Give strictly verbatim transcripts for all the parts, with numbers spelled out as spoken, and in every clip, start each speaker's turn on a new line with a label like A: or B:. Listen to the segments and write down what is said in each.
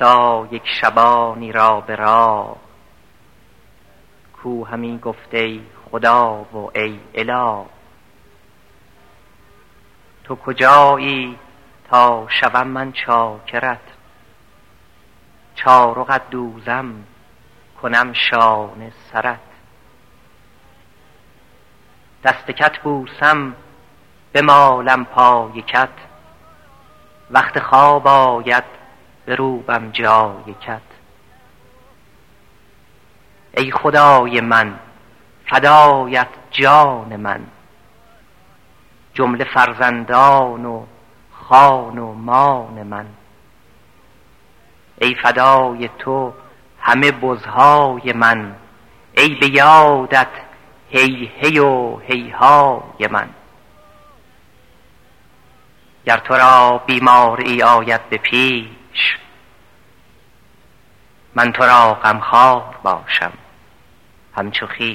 A: فرستا یک شبانی را به راه، کو همی گفت ای خدا و ای اله. تو کجایی تا شوم من چاکرت، چارقت دوزم کنم شانه سرت. دست کت بوسم بمالم پای کت، وقت خواب آید بروبم جای کت. ای خدای من فدایت جان من، جمله فرزندان و خان و مان من. ای فدای تو همه بزهای من، ای به یادت هی هی و هیهای من. گر تو را بیماری آید به پیش، من تو را غمخوار باشم همچو خویش.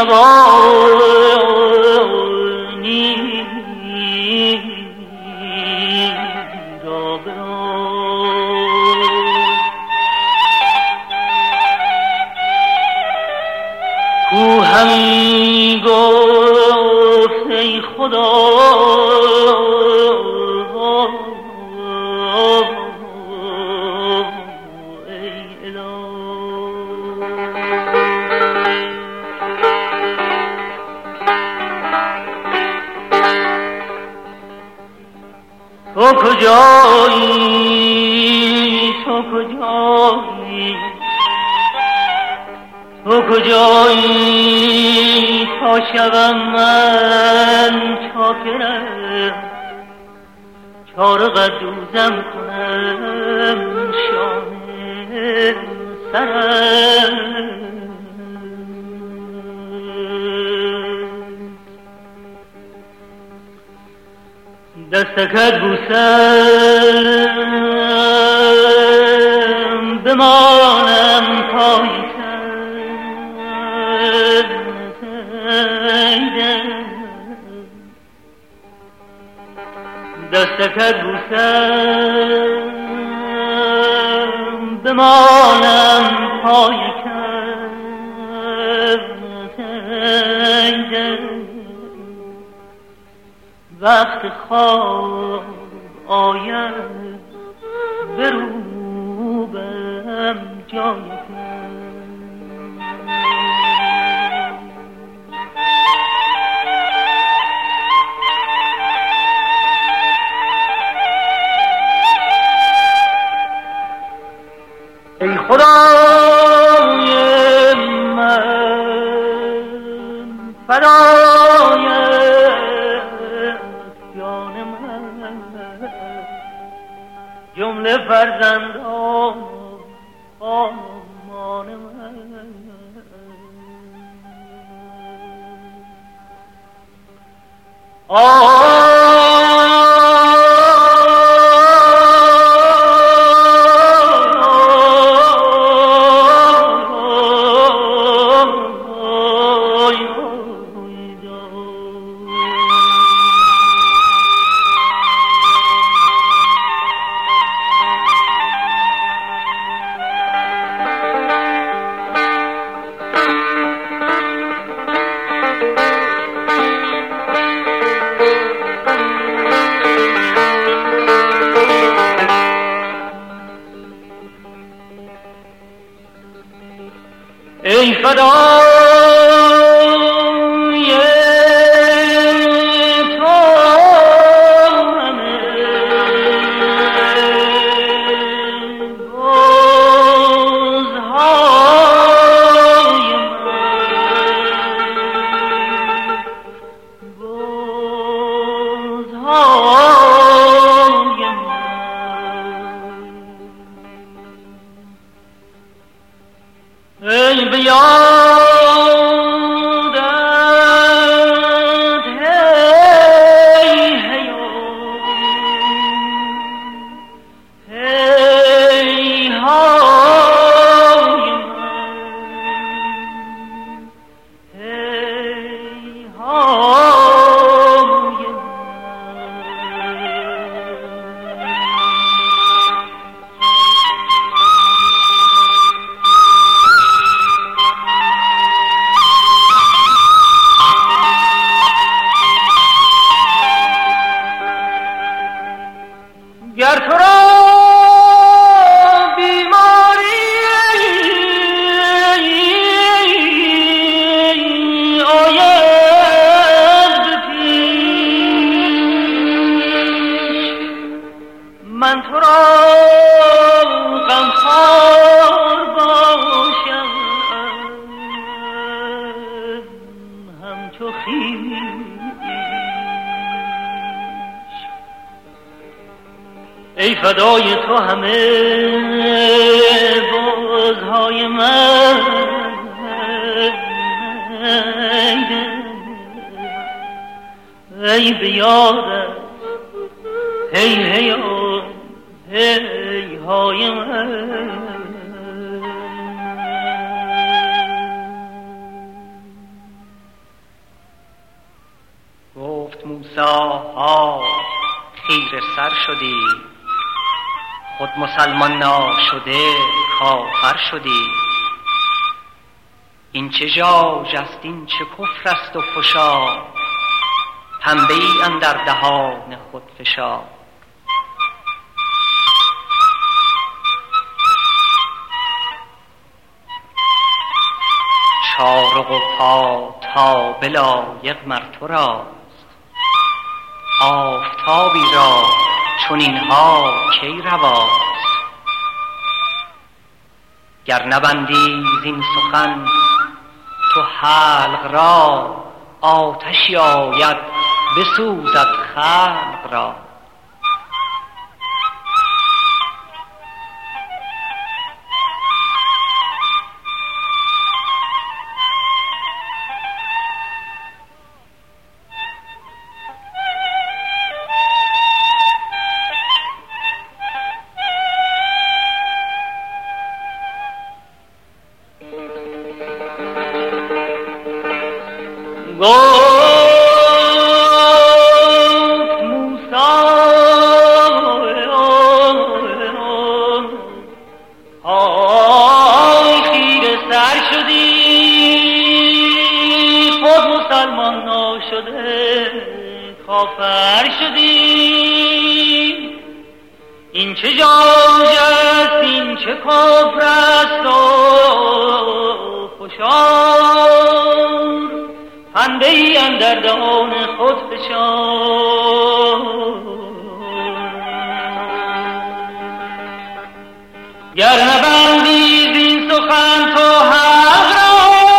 B: جوانی را بران کو همی گفت ای خدا تو کجایی تو کجایی تو کجایی تا شبم من چاکرم چار قدوزم کنم شانه سرم دستکت بوسم بمانم پای دستکت بوسم بمانم پای وقت خواب آید بروبم جای ای خدای من فدای جان من جمله فرزندان خانمان من آه ای فدای تو همه بزهای من بزهای من ای بیادت هی هیو هی های من هی های گر تو را بیماری آید به پیش من تو را غمخوار باشم همچو خویش ای فدای تو همه بزهای من ای بیادت هی هی هی های من.
A: موسی ها خیره سر شدی، خود مسلمان ناشده کافر شدی. این چه ژاژ است، این چه کفر است و فشا، پنبه ای اندر دهان خود فشا. چارق و پا تا بلایق مر تو راست، آفتابی را چون اینها کی رواست. گر نبندی زین سخن تو حلق را، آتشی آید بسوزد خلق را.
B: کافر شدی. این چه ژاژ است، این چه کفر است و فشار، پنبه ای اندر دهان خود فشار. گر نبندی زین سخن تو حق را،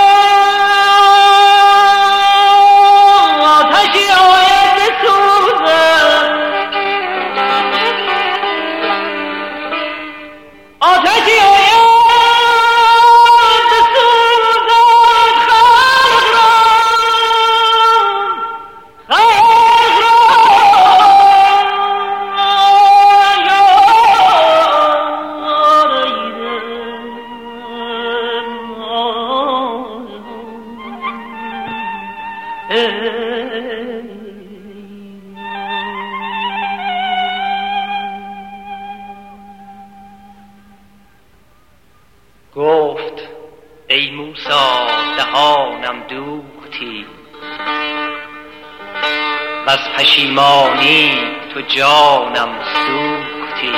A: گفت ای موسی دهانم دوختی، وز پشیمانی تو جانم سوختی.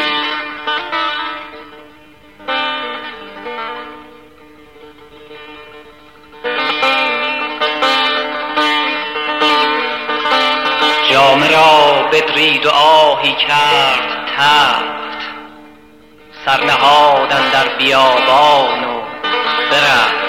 A: جامه را بدرید و آهی کرد تفت، سرنهادن در بیابان و برفت.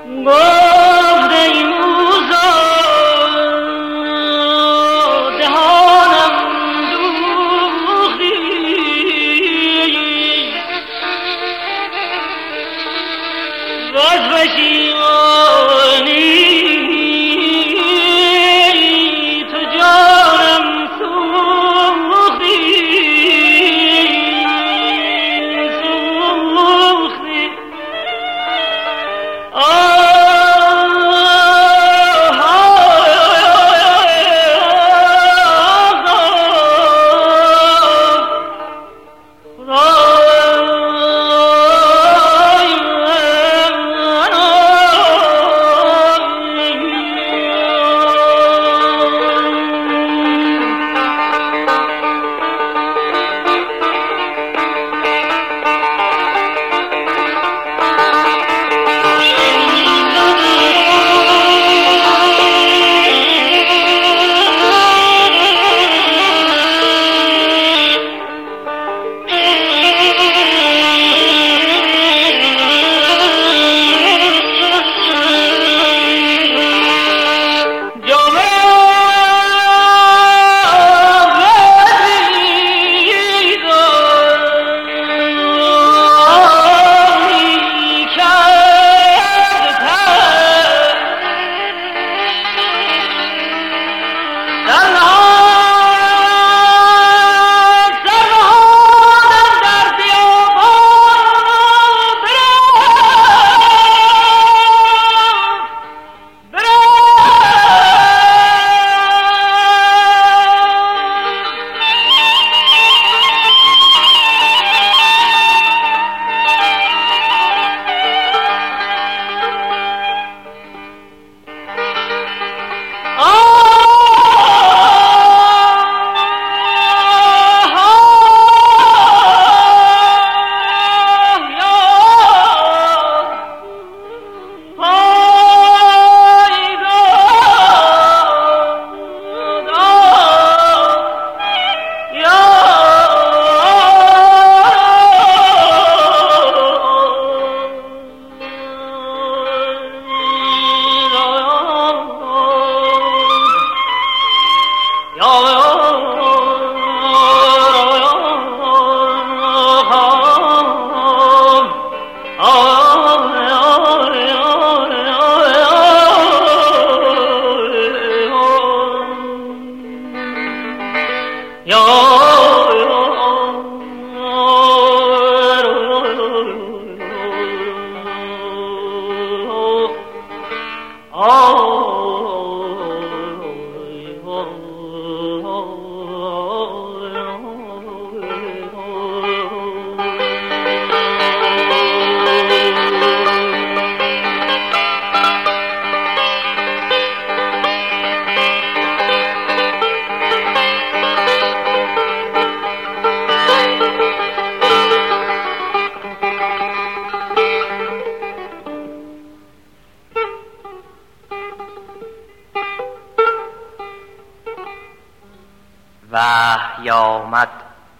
A: وحی آمد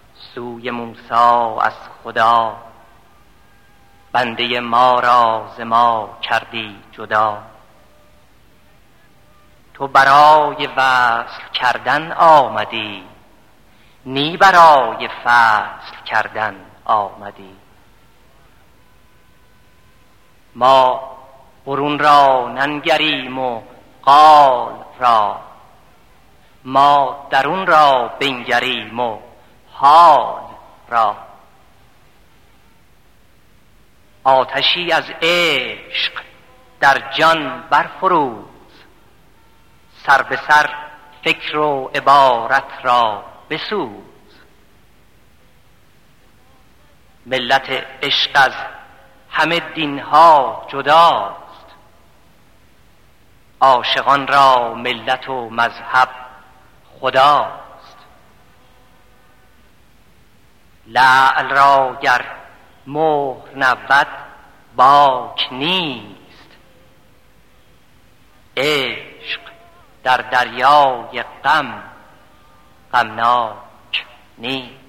A: سوی موسی از خدا، بنده ما را ز ما کردی جدا. تو برای وصل کردن آمدی، نی برای فصل کردن آمدی. ما برون را ننگریم و قال را، ما درون را بنگریم و حال را. آتشی از عشق در جان برفروز، سر به سر فکر و عبارت را بسوز. ملت عشق از همه دینها جداست، عاشقان را ملت و مذهب خداست. لعل را گر مهر نبود باک نیست، عشق در دریای غم غمناک نیست.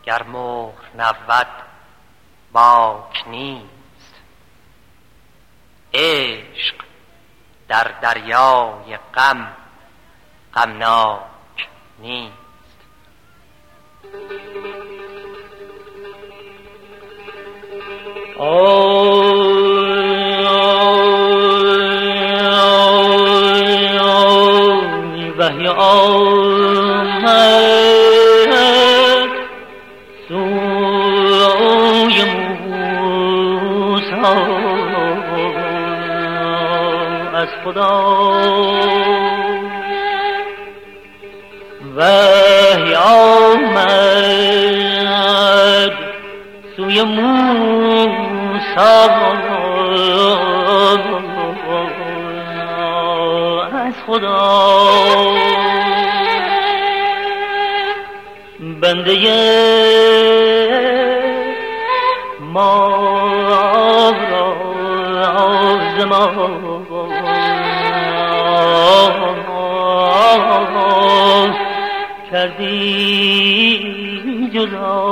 A: گر مهر نبود باک نیست. عشق در دریای غم غمناک نیست.
B: وحی آمد سوی موسی از خدا، وحی آمد سوی موسی از خدا. بنده ما را زمان کردی جدا.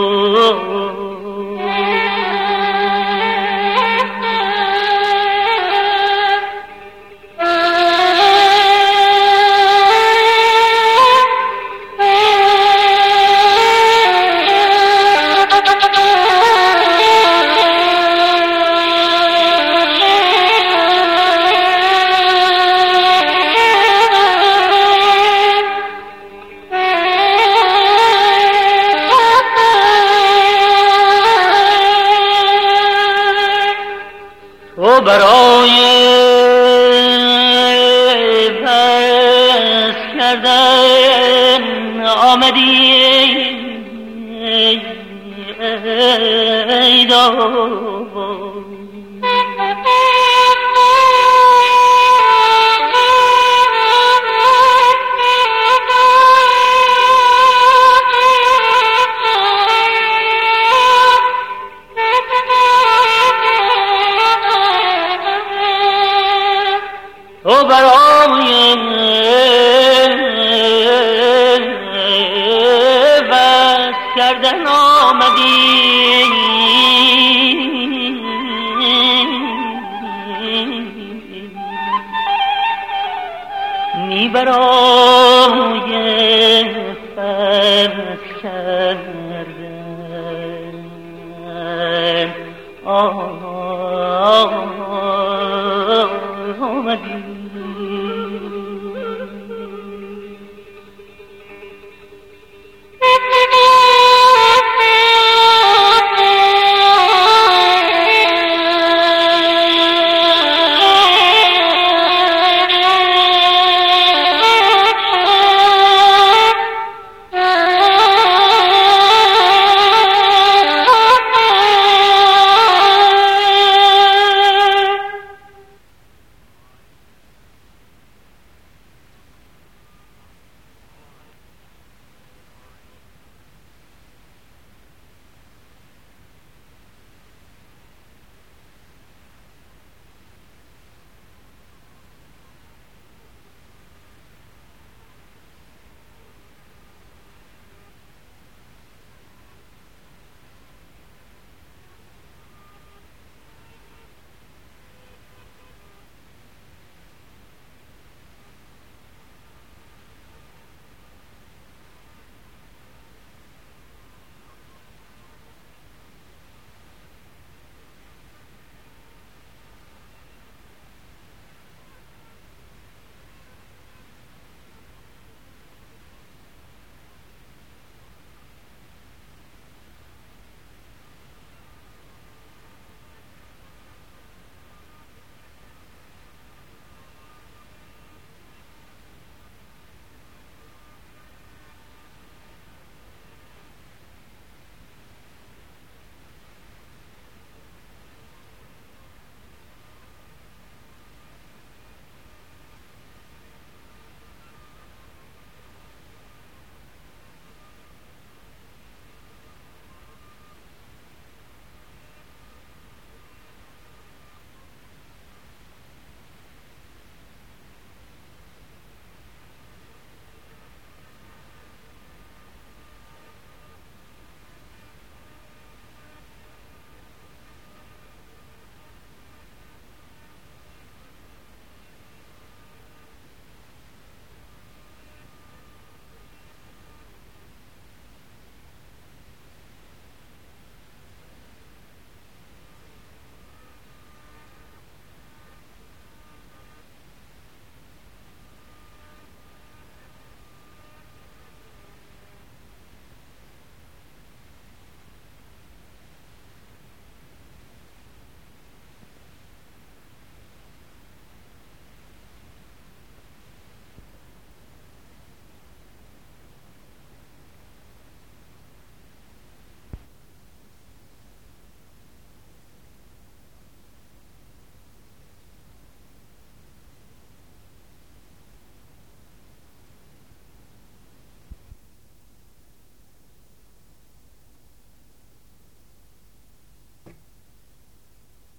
B: تو برای بس کردن آمدی ای دار، تو برای بس کردن آمدی می برای بس کردن آمدی.